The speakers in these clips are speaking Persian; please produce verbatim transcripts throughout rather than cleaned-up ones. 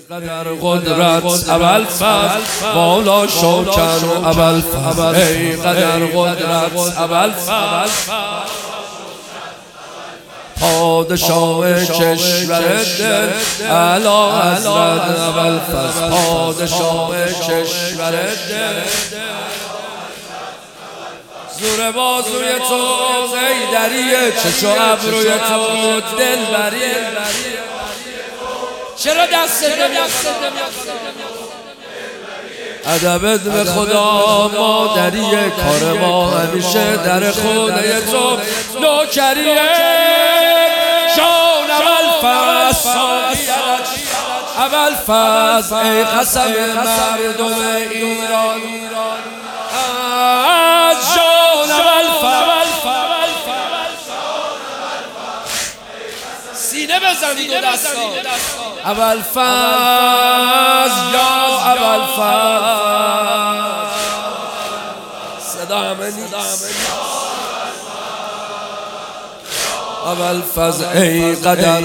قدر قدرت ابوالفضل والا شوکر ابوالفضل ای قدر قدرت ابوالفضل پادشاه کشور دل اعلی حضرت ابوالفضل پادشاه کشور دل زور بازوی تو حیدریه چشم ابروی تو دلبریه چرا دست ادبت به خدا مادریه کار ما همیشه در خونه تو نوکریه جان ابوالفضل ابوالفضل ای قسم مردم ایران جان ابوالفضل سینه بزنید دو دستا ابوالفضل یا ابوالفضل صدا همه نیست ابوالفضل ای قدر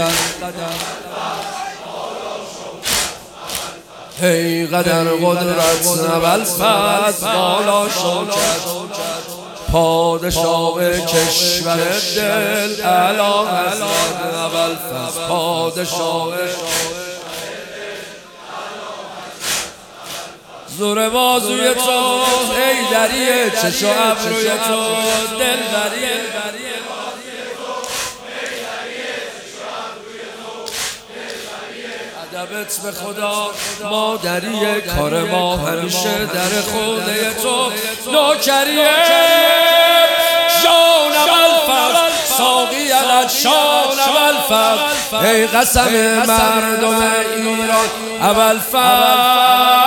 ای قدر قدرت ابوالفضل والا شوکت پادشاه کشور دل اعلی حضرت ابوالفضل پادشاه زور بازوی تو حیدریه چشم ابروی تو دلبریه ادبت به خدا مادریه کار ما همیشه در خونه تو نوکریه جان ابوالفضل ساقی علت شان ابوالفضل ای قسم مردم ایران ابوالفضل